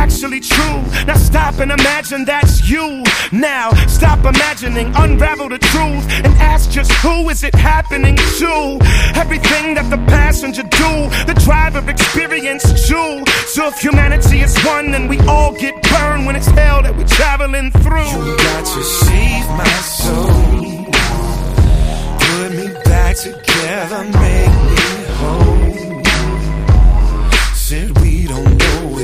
actually true. Now stop and imagine that's you. Now stop imagining, unravel the truth, and ask just who is it happening to. Everything that the passenger do, the driver experience too. So if humanity is one, then we all get burned when it's hell that we're traveling through. You got to save my soul, put me back together, make me whole.